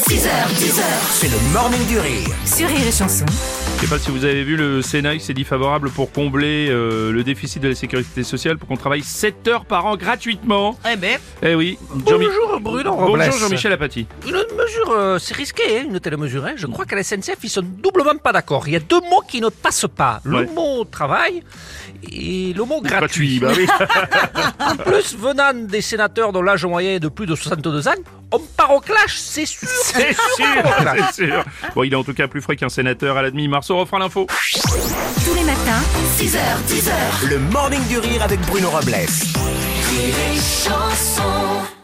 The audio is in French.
6h10, c'est le morning du rire. Sur Rire et Chanson. Je sais pas si vous avez vu, le Sénat il s'est dit favorable pour combler le déficit de la sécurité sociale pour qu'on travaille 7 heures par an gratuitement. Eh ben, Eh oui. bonjour Bruno Robles. Bonjour Jean-Michel Apathy. Une mesure, c'est risqué, une telle mesure. Je crois qu'à la SNCF, ils sont doublement pas d'accord. Il y a deux mots qui ne passent pas. Le Ouais. mot travail et le mot gratuit. Bah oui. En plus, venant des sénateurs dont l'âge moyen est de plus de 62 ans, on part au clash, c'est sûr. C'est sûr, c'est sûr. Bon, il est en tout cas plus frais qu'un sénateur à la demi. Marceau refera l'info. Tous les matins, 6h10, le morning du rire avec Bruno Robles. Rire et Chanson.